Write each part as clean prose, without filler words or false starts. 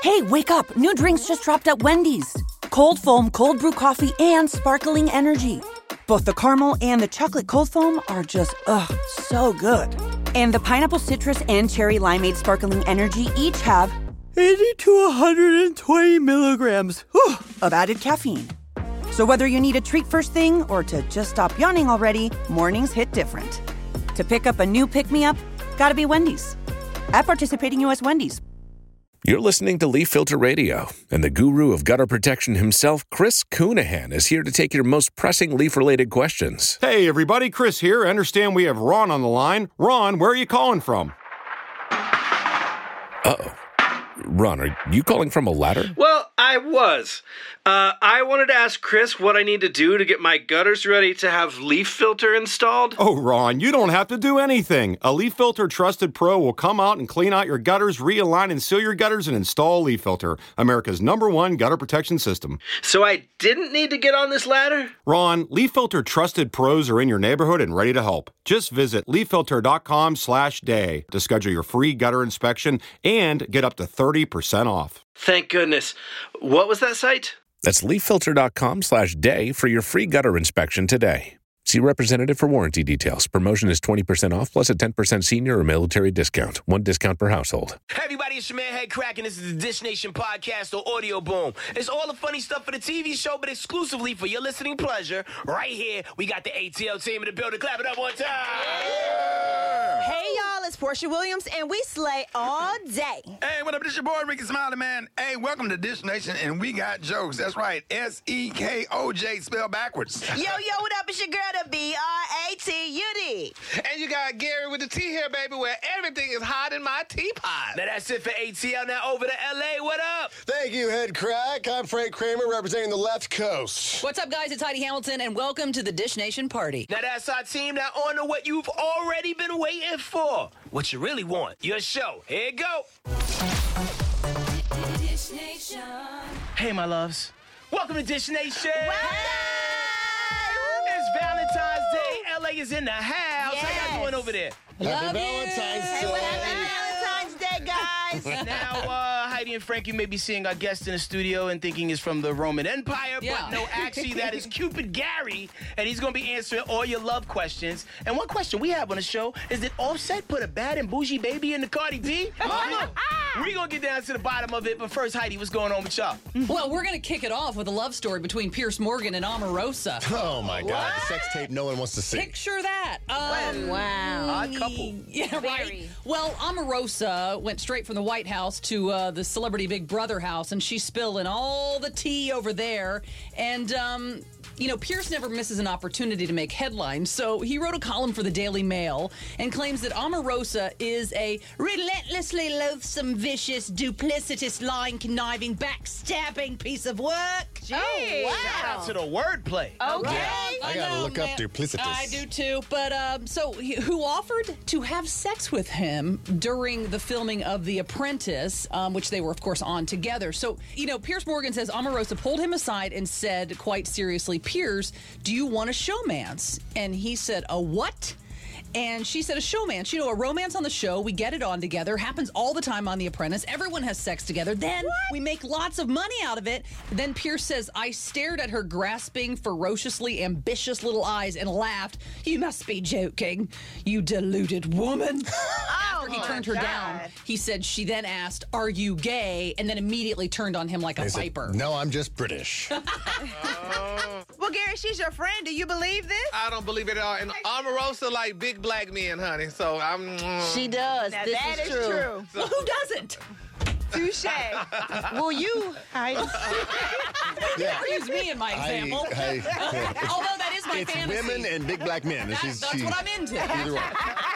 Hey, wake up. New drinks just dropped at Wendy's. Cold foam, cold brew coffee, and sparkling energy. Both the caramel and the chocolate cold foam are just, so good. And the pineapple citrus and cherry limeade sparkling energy each have 80 to 120 milligrams of added caffeine. So whether you need a treat first thing or to just stop yawning already, mornings hit different. To pick up a new pick-me-up, gotta be Wendy's. At participating U.S. Wendy's. You're listening to Leaf Filter Radio, and the guru of gutter protection himself, Chris Coonahan, is here to take your most pressing leaf-related questions. Hey, everybody, Chris here. I understand we have Ron on the line. Ron, where are you calling from? Uh-oh. Ron, are you calling from a ladder? Well, I was. I wanted to ask Chris what I need to do to get my gutters ready to have Leaf Filter installed. Oh, Ron, you don't have to do anything. A Leaf Filter Trusted Pro will come out and clean out your gutters, realign and seal your gutters, and install Leaf Filter, America's #1 gutter protection system. So I didn't need to get on this ladder? Ron, Leaf Filter Trusted Pros are in your neighborhood and ready to help. Just visit leaffilter.com/day to schedule your free gutter inspection and get up to 30% off. Thank goodness. What was that site? That's leaffilter.com/day for your free gutter inspection today. See representative for warranty details. Promotion is 20% off plus a 10% senior or military discount. One discount per household. Hey everybody, it's your man Head Crack, and this is the Dish Nation podcast or Audio Boom. It's all the funny stuff for the TV show, but exclusively for your listening pleasure. Right here, we got the ATL team in the building. Clap it up one time. Hey y'all, it's Portia Williams, and we slay all day. Hey, what up? This your boy Ricky Smiley, man. Hey, welcome to Dish Nation, and we got jokes. That's right, SEKOJ spelled backwards. Yo, what up? It's your girl, the BRATUD. And you got Gary with the tea here, baby, where everything is hot in my teapot. Now that's it for ATL. Now over to LA. What up? Thank you, Head Crack. I'm Frank Kramer, representing the left coast. What's up, guys? It's Heidi Hamilton, and welcome to the Dish Nation party. Now that's our team. Now on to what you've already been waiting for. What you really want. Your show. Here you go. Dish Nation. Hey, my loves. Welcome to Dish Nation. It's Valentine's Day. LA is in the house. Yes. How y'all doing over there? Happy Valentine's Day. Happy Valentine's Day, guys. Now, Heidi and Frankie may be seeing our guest in the studio and thinking he's from the Roman Empire, but no, actually, that is Cupid Gary, and he's going to be answering all your love questions. And one question we have on the show is, did Offset put a bad and bougie baby in the Cardi B? We're going to get down to the bottom of it, but first, Heidi, what's going on with y'all? Well, we're going to kick it off with a love story between Piers Morgan and Omarosa. Oh, my God. The sex tape no one wants to see. Picture that. Wow. Odd couple. Yeah, right. Well, Omarosa went straight from the White House to the Celebrity Big Brother house, and she's spilling all the tea over there. And, Piers never misses an opportunity to make headlines, so he wrote a column for the Daily Mail and claims that Omarosa is a relentlessly loathsome, vicious, duplicitous, lying, conniving, backstabbing piece of work. Oh, wow. Shout out to the wordplay. Okay. Yeah, I gotta look up duplicitous. I do too. But who offered to have sex with him during the filming of The Apprentice, which they were, of course, on together. So, Piers Morgan says Omarosa pulled him aside and said, quite seriously, Piers, do you want a showmance? And he said, a what? And she said, a showmance. A romance on the show. We get it on together. Happens all the time on The Apprentice. Everyone has sex together. Then we make lots of money out of it. Then Piers says, I stared at her grasping, ferociously ambitious little eyes and laughed. You must be joking, you deluded woman. After he turned her down, he said she then asked, are you gay? And then immediately turned on him like a viper. No, I'm just British. Well, Gary, she's your friend. Do you believe this? I don't believe it at all. And Omarosa like big black men, honey. So I'm... She does. Now, that is true. Well, who doesn't? Touche. Will you, Heidi? Never use me in my example. Although that is my fantasy. It's women and big black men. That's what I'm into. Either one.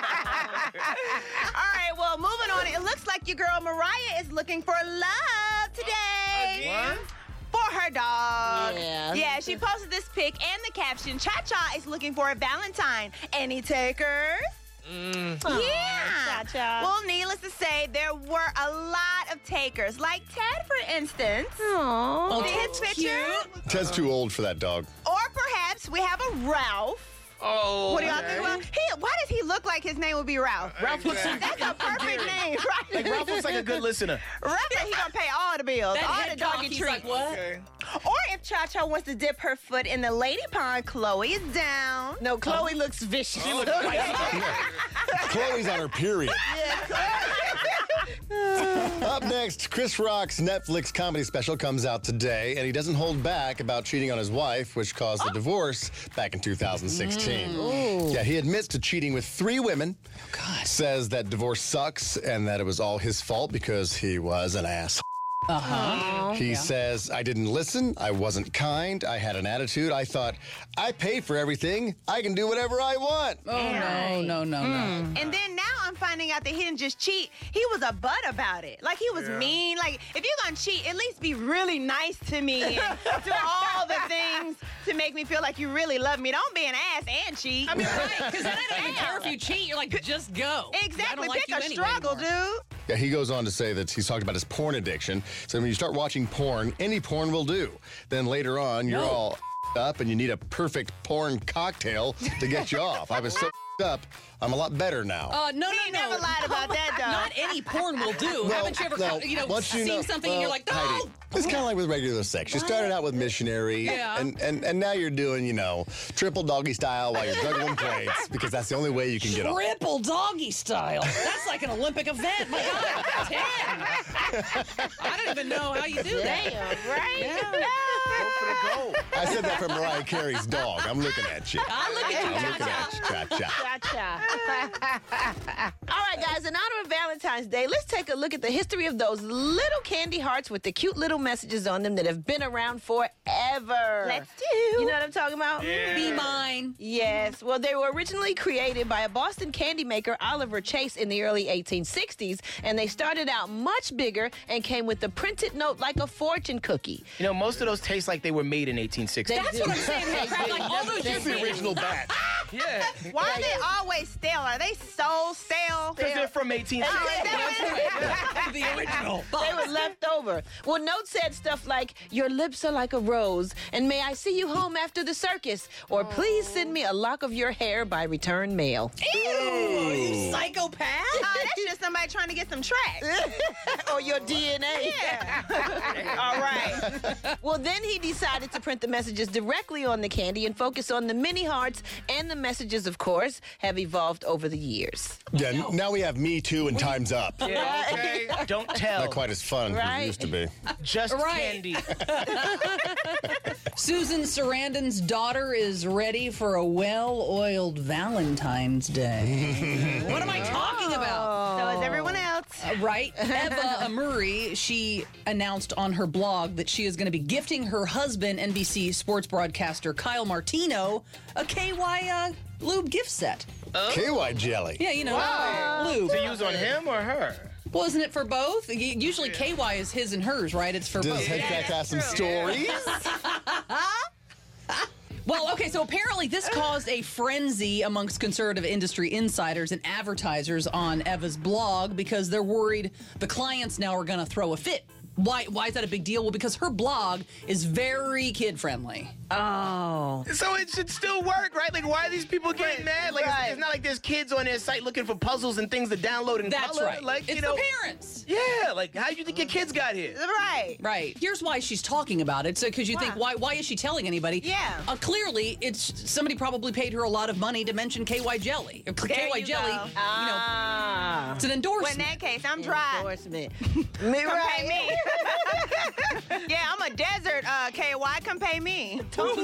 All right, well, moving on. It looks like your girl Mariah is looking for love today. What? For her dog. Yeah. She posted this pic and the caption, Cha-Cha is looking for a Valentine. Any takers? Yeah. Cha-Cha. Well, needless to say, there were a lot of takers. Like Ted, for instance. Oh, See his picture? Ted's too old for that dog. Or perhaps we have a Ralph. Oh. What do y'all think about? Why does he look like his name would be Ralph? Ralph looks That's a perfect name, right? like Ralph looks like a good listener. Ralph like he gonna pay all the bills, That all head the doggy cock, he's treats. like, what? Okay. Or if Cha-Cha wants to dip her foot in the lady pond, Chloe is down. No, Chloe looks vicious. She looks Chloe's on her period. Up next, Chris Rock's Netflix comedy special comes out today, and he doesn't hold back about cheating on his wife, which caused a divorce back in 2016. Yeah, he admits to cheating with 3 women. Says that divorce sucks and that it was all his fault because he was an ass. He says, I didn't listen. I wasn't kind. I had an attitude. I thought, I pay for everything. I can do whatever I want. Oh, no. And then now I'm finding out that he didn't just cheat. He was a butt about it. Like, he was mean. Like, if you're going to cheat, at least be really nice to me and do all the things to make me feel like you really love me. Don't be an ass and cheat. I mean, right, because then I don't even care if you cheat. You're like, just go. Exactly. I don't like Pick you a anyway struggle, anymore. dude. Yeah, he goes on to say that he's talked about his porn addiction. So when you start watching porn, any porn will do. Then later on, you're all up and you need a perfect porn cocktail to get you off. I was so up. I'm a lot better now. No. never lied about that, though. Not any porn will do. Haven't you ever, once you seen know- something and you're like, no. Heidi, it's kind of like with regular sex. You started out with missionary, and now you're doing, triple doggy style while you're juggling plates because that's the only way you can get off. Triple doggy style. That's like an Olympic event. My God, 10. I don't even know how you do that. Damn, right? Yeah. Go for the goal. I said that for Mariah Carey's dog. I'm looking at you. I look at you, I'm looking at you, Cha-Cha. Gotcha. All right, guys, in honor of Valentine's Day, let's take a look at the history of those little candy hearts with the cute little messages on them that have been around forever. Let's do. You know what I'm talking about? Be mine. Yes. Well, they were originally created by a Boston candy maker, Oliver Chase, in the early 1860s, and they started out much bigger and came with a printed note like a fortune cookie. Most of those taste like they were made in 1860. That's what I'm saying. Hey, crap, like all those That's the original batch. Yeah. Why are they always stale? Are they so stale? Because they're from 1860. the original. They were left over. Well, notes said stuff like, your lips are like a rose, and may I see you home after the circus, or please send me a lock of your hair by return mail. Ew, you psychopath. That's just somebody trying to get some tracks. Or your DNA. Yeah. All right. Well, then he decided to print the messages directly on the candy and focus on the mini hearts, and the messages, of course, have evolved over the years. Yeah, now we have Me Too and Time's Up. Yeah, okay. Don't tell. Not quite as fun as Right. it used to be. Just candy. Susan Sarandon's daughter is ready for a well-oiled Valentine's Day. What am I talking about? So is everyone else. Right? Eva Murray, she announced on her blog that she is going to be gifting her husband, NBC sports broadcaster Kyle Martino, a KY lube gift set. KY jelly. Yeah, lube. To use on him or her? Well, isn't it for both? Usually KY is his and hers, right? It's for Does both. Headcrack have some stories? Well, okay, so apparently this caused a frenzy amongst conservative industry insiders and advertisers on Eva's blog because they're worried the clients now are going to throw a fit. Why is that a big deal? Well, because her blog is very kid-friendly. Oh. So it should still work, right? Like, why are these people getting mad? Like, it's not like there's kids on their site looking for puzzles and things to download and That's color. right. Like, It's the parents. Yeah, like, how do you think your kids got here? Right. Right. Here's why she's talking about it. So, because you think, why is she telling anybody? Yeah. Clearly, it's somebody probably paid her a lot of money to mention KY jelly. KY jelly, it's an endorsement. Well, in that case, I'm dry. Endorsement. Come pay me. Yeah, I'm a desert KY. Come pay me.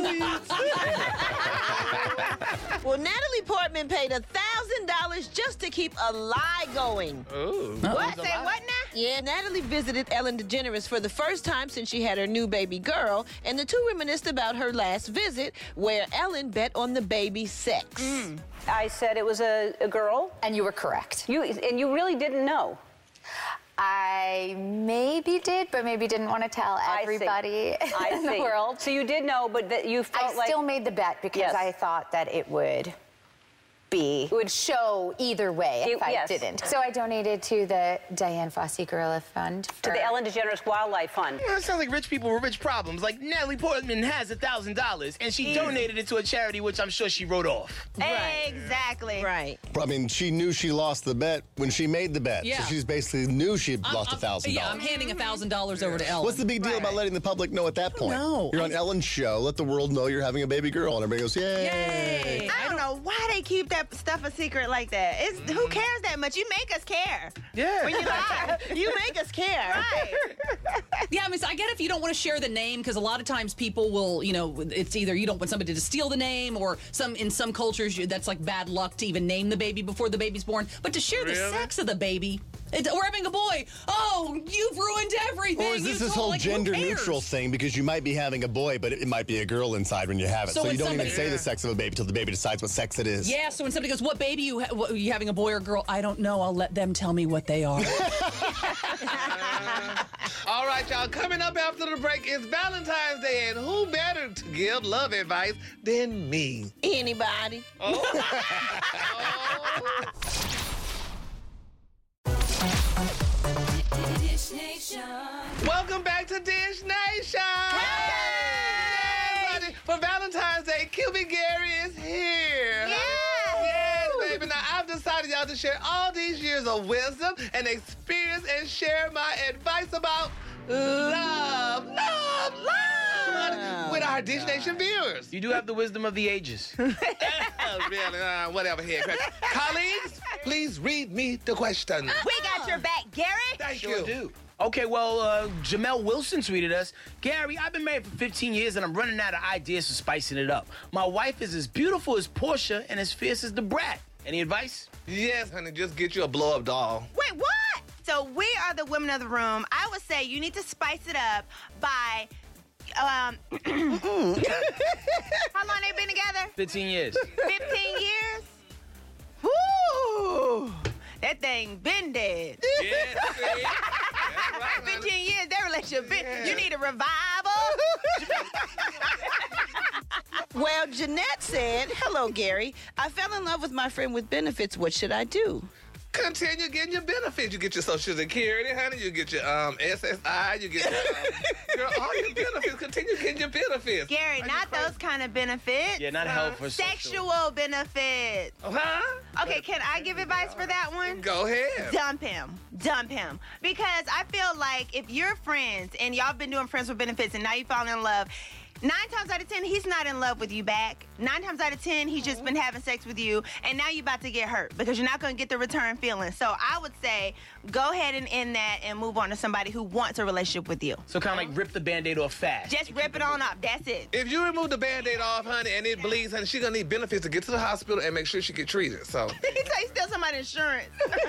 Well, Natalie Portman paid $1,000 just to keep a lie going. Ooh. What? Say what now? Yeah, Natalie visited Ellen DeGeneres for the first time since she had her new baby girl, and the two reminisced about her last visit, where Ellen bet on the baby's sex. I said it was a girl. And you were correct. And you really didn't know. I maybe did, but maybe didn't want to tell everybody in the world. So you did know, but that you felt I still made the bet because I thought that it would be. It would show either way if I didn't. So I donated to the Diane Fossey Gorilla Fund. To the Ellen DeGeneres Wildlife Fund. You know, it sounds like rich people with rich problems. Like Natalie Portman has $1,000, and she donated it to a charity, which I'm sure she wrote off. Exactly. Right. I mean, she knew she lost the bet when she made the bet. Yeah. So she's basically knew she had lost $1,000. Yeah, I'm handing $1,000 over to Ellen. What's the big deal about letting the public know at that point? No. You're on Ellen's show. Let the world know you're having a baby girl. And everybody goes, yay. I don't know why they keep that stuff a secret like that. Who cares that much? You make us care. Yeah. When you lie. You make us care. Right. Yeah, I mean, I get if you don't want to share the name, because a lot of times people will, you know, it's either you don't want somebody to steal the name, or in some cultures that's like bad luck to even name the baby before the baby's born. But to share the sex of the baby, we're having a boy. Oh, you've ruined everything. Or is this whole gender neutral thing? Because you might be having a boy, but it might be a girl inside when you have it. So you don't even say the sex of a baby till the baby decides what sex it is. Yeah, so when somebody goes, what baby you having, a boy or girl? I don't know. I'll let them tell me what they are. All right, y'all. Coming up after the break is Valentine's Day, and who better to give love advice than me? Anybody. Dish Nation. Welcome back to Dish Nation. Hey! Yes, for Valentine's Day, Cuban Gary is here. Yes, baby. Now, I've decided, y'all, to share all these years of wisdom and experience and share my advice about love with our Dish Nation viewers. You do have the wisdom of the ages. Really? Whatever here. Colleagues, please read me the question. We got your back, Gary. Thank Sure you. do. Okay, well, Jamel Wilson tweeted us, Gary, I've been married for 15 years and I'm running out of ideas for spicing it up. My wife is as beautiful as Portia and as fierce as the Brat. Any advice? Yes, honey, just get you a blow-up doll. Wait, what? So we are the women of the room. I would say you need to spice it up by, how long they been together? 15 years. 15 years? Woo! That thing been dead. Yeah, see? That's right, 15 years, that relationship been, you need a revival. Well, Jeanette said, hello, Gary. I fell in love with my friend with benefits. What should I do? Continue getting your benefits. You get your Social Security, honey. You get your SSI. You get your, all your benefits. Continue getting your benefits. Gary, not those kind of benefits. Yeah, not health or sexual benefits. Huh? Okay, can I give advice for that one? Go ahead. Dump him. Dump him. Because I feel like if you're friends and y'all been doing friends with benefits and now you fall in love, 9 times out of 10, he's not in love with you back. 9 times out of 10, he's just been having sex with you, and now you're about to get hurt because you're not going to get the return feeling. So I would say go ahead and end that and move on to somebody who wants a relationship with you. So kind of like rip the Band-Aid off fast. Just rip it on off. That's it. If you remove the Band-Aid off, honey, and it bleeds, honey, she's going to need benefits to get to the hospital and make sure she get treated. So He say steal somebody's insurance.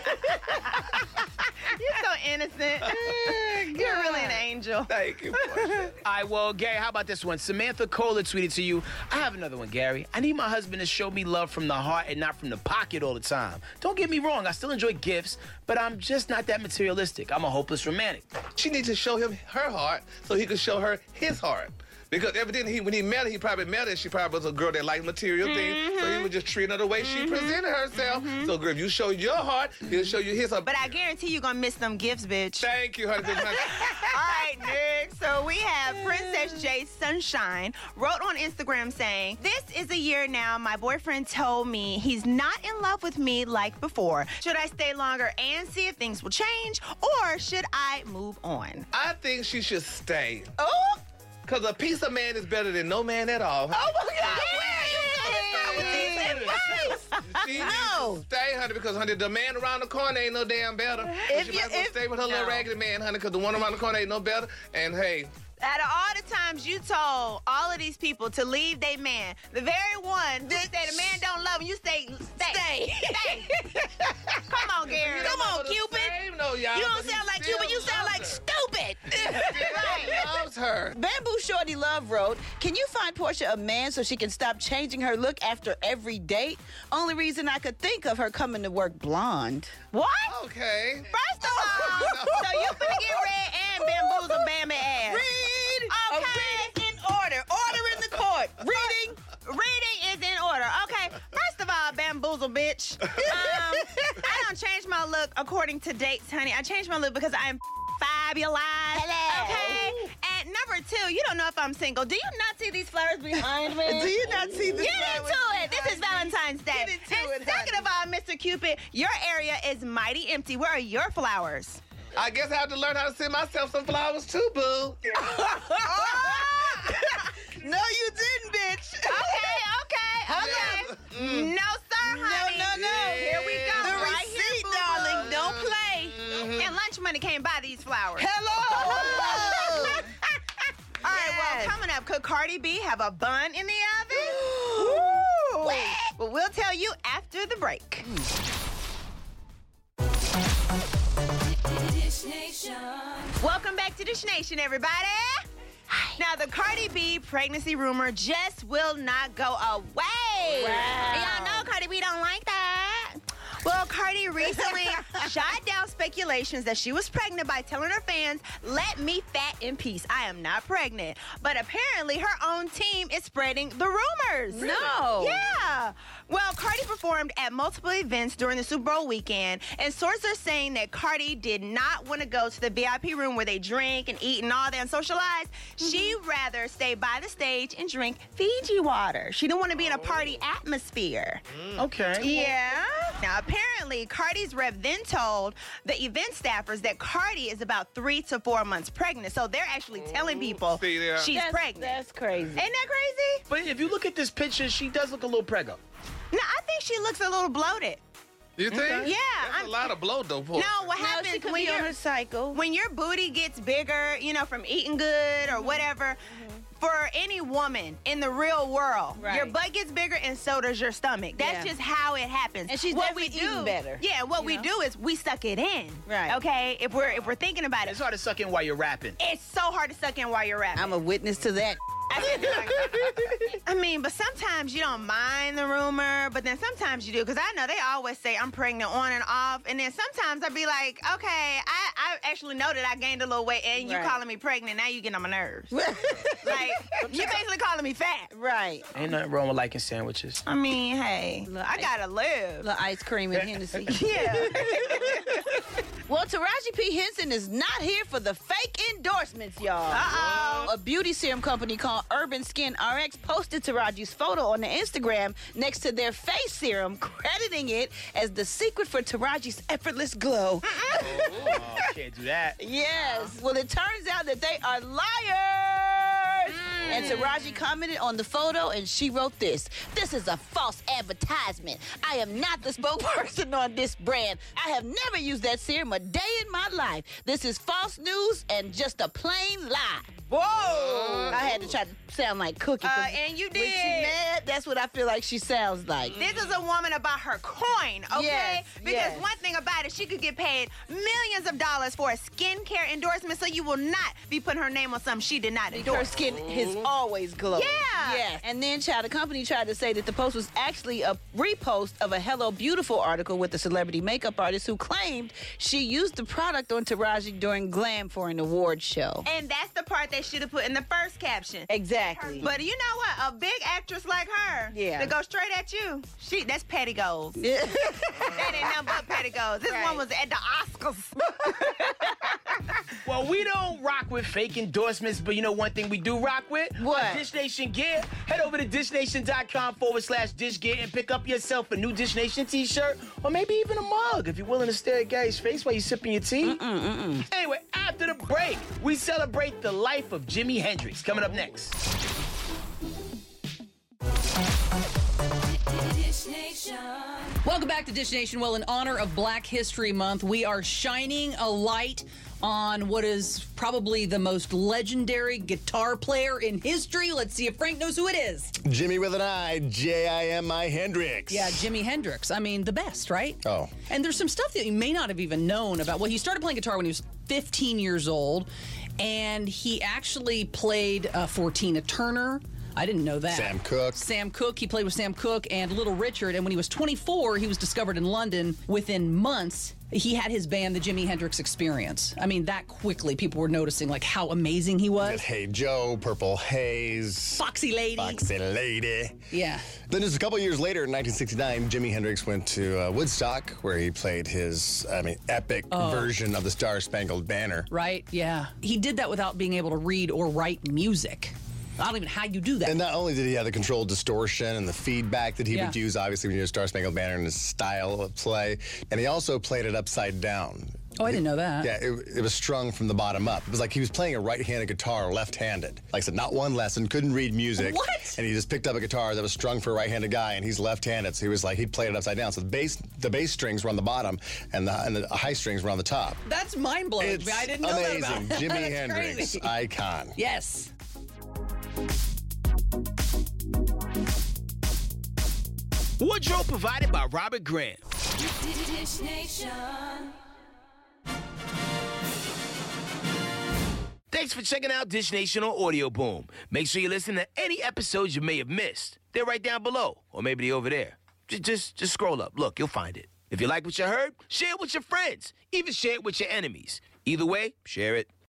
You're so innocent. You're really an angel. Thank you. All right, well, Gary, how about this one? Samantha Kohler tweeted to you, I have another one, Gary. I need my husband to show me love from the heart and not from the pocket all the time. Don't get me wrong, I still enjoy gifts, but I'm just not that materialistic. I'm a hopeless romantic. She needs to show him her heart so he can show her his heart. Because evidently, when he met her, he probably met her, and she probably was a girl that liked material things, so he was just treating her the way she presented herself. So, girl, if you show your heart, he'll show you his heart. But I guarantee you're going to miss them gifts, bitch. Thank you, honey. All right, next. So we have Princess J Sunshine wrote on Instagram saying, this is a year now. My boyfriend told me he's not in love with me like before. Should I stay longer and see if things will change, or should I move on? I think she should stay. Oh! Because a piece of man is better than no man at all. Oh, my God. She needs to stay, honey, because, honey, the man around the corner ain't no damn better. She might as well stay with her little raggedy man, honey, because the one around the corner ain't no better. And, hey, out of all the times you told all of these people to leave their man, the very one who said the man don't love him, you say, stay. Come on, Gary. Come on, Cupid. You don't sound like Cupid, you sound like stupid. He loves her. Bamboo Shorty Love wrote, can you find Portia a man so she can stop changing her look after every date? Only reason I could think of her coming to work blonde. What? Okay. First of all, so you finna get red and bamboozle Bambi ass. Okay. Read in order. Order in the court. Reading is in order. Okay. First of all, bamboozle bitch. I don't change my look according to dates, honey. I changed my look because I am fabulous. Hello. Okay? And number 2, you don't know if I'm single. Do you not see these flowers behind me? Do you not see the Get into it. This is Valentine's Day. And second of all, Mr. Cupid, your area is mighty empty. Where are your flowers? I guess I have to learn how to send myself some flowers too, boo. No, you didn't, bitch. Okay. No, sir, honey. No. Here we go. The right receipt, here, darling. Don't play. And lunch money can't buy these flowers. Hello. All right, well, coming up, could Cardi B have a bun in the oven? Ooh. But we'll tell you after the break. Dish Nation. Welcome back to Dish Nation, everybody. Now, the Cardi B pregnancy rumor just will not go away. Wow. Y'all know Cardi B don't like that. Well, Cardi recently shot down speculations that she was pregnant by telling her fans, "Let me fat in peace. I am not pregnant." But apparently her own team is spreading the rumors. Really? No. Yeah. Well, Cardi performed at multiple events during the Super Bowl weekend, and sources are saying that Cardi did not want to go to the VIP room where they drink and eat and all that and socialize. She'd rather stay by the stage and drink Fiji water. She didn't want to be in a party atmosphere. Okay. Yeah. Now, apparently, Cardi's rep then told the event staffers that Cardi is about 3 to 4 months pregnant. So they're actually telling people she's pregnant. That's crazy. Ain't that crazy? But if you look at this picture, she does look a little preggo. No, I think she looks a little bloated. You think? Yeah. That's a lot of blow, though. No, what happens she could when be on her cycle. When your booty gets bigger, from eating good or whatever, for any woman in the real world, your butt gets bigger and so does your stomach. That's just how it happens. And she's definitely eating better. Yeah, what we do is we suck it in. Right. Okay? If we're thinking about it. It's hard to suck in while you're rapping. It's so hard to suck in while you're rapping. I'm a witness to that. I mean, but sometimes you don't mind the rumor, but then sometimes you do. Because I know they always say I'm pregnant on and off. And then sometimes I'd be like, okay, I actually know that I gained a little weight and you calling me pregnant. Now you getting on my nerves. Like, you basically calling me fat. Right. Ain't nothing wrong with liking sandwiches. I mean, hey, I gotta live. Little ice cream and Hennessy. Yeah. Well, Taraji P. Henson is not here for the fake endorsements, y'all. Uh-oh. A beauty serum company called Urban Skin RX posted Taraji's photo on the Instagram next to their face serum, crediting it as the secret for Taraji's effortless glow. Oh, can't do that. Yes. Well, it turns out that they are liars. And Taraji commented on the photo and she wrote this. "This is a false advertisement. I am not the spokesperson on this brand. I have never used that serum a day in my life. This is false news and just a plain lie." Whoa! I had to try to sound like Cookie. And you did. When she mad, that's what I feel like she sounds like. This is a woman about her coin, okay? Yes, because one thing about it, she could get paid millions of dollars for a skincare endorsement, so you will not be putting her name on something she did not endorse. Her skin has always glowed. Yeah. Yes. And then, the company tried to say that the post was actually a repost of a Hello Beautiful article with a celebrity makeup artist who claimed she used the product on Taraji during Glam for an award show. And that's the part they should have put in the first caption. Exactly. But you know what? A big actress like her, to go straight at you, that's petty goals. Yeah. That ain't nothing but petty goals. This one was at the Oscars. Well, we don't rock with fake endorsements, but you know one thing we do rock with? What? Dish Nation gear. Head over to dishnation.com/Dish Gear and pick up yourself a new Dish Nation t-shirt or maybe even a mug if you're willing to stare at Gary's face while you're sipping your tea. Anyway, after the break, we celebrate the life of Jimi Hendrix. Coming up next. Dish Nation. Welcome back to Dish Nation. Well, in honor of Black History Month, we are shining a light on what is probably the most legendary guitar player in history. Let's see if Frank knows who it is. Jimmy with an I, J-I-M-I Hendrix. Yeah, Jimi Hendrix. I mean, the best, right? Oh. And there's some stuff that you may not have even known about. Well, he started playing guitar when he was 15 years old, and he actually played for Tina Turner. I didn't know that. Sam Cooke. Sam Cooke. He played with Sam Cooke and Little Richard. And when he was 24, he was discovered in London. Within months, he had his band, the Jimi Hendrix Experience. I mean, that quickly, people were noticing like how amazing he was. Hey Joe, Purple Haze. Foxy Lady. Foxy Lady. Yeah. Then just a couple years later, in 1969, Jimi Hendrix went to Woodstock, where he played his, epic version of the Star Spangled Banner. Right, yeah. He did that without being able to read or write music. I don't even know how you do that. And not only did he have the controlled distortion and the feedback that he would use, obviously, when you do Star Spangled Banner and his style of play, and he also played it upside down. Oh, I didn't know that. Yeah, it was strung from the bottom up. It was like he was playing a right-handed guitar left-handed. Like I said, not one lesson, couldn't read music. What? And he just picked up a guitar that was strung for a right-handed guy, and he's left-handed. So he was like, he played it upside down. So the bass strings were on the bottom, and the high strings were on the top. That's mind-blowing. It's I didn't know amazing. that about Jimi Hendrix, crazy. icon. Yes. Wardrobe provided by Robert Graham. Dish Nation. Thanks for checking out Dish Nation on Audio Boom. Make sure you listen to any episodes you may have missed. They're right down below, or maybe they're over there. Just scroll up. Look, you'll find it. If you like what you heard, share it with your friends. Even share it with your enemies. Either way, share it.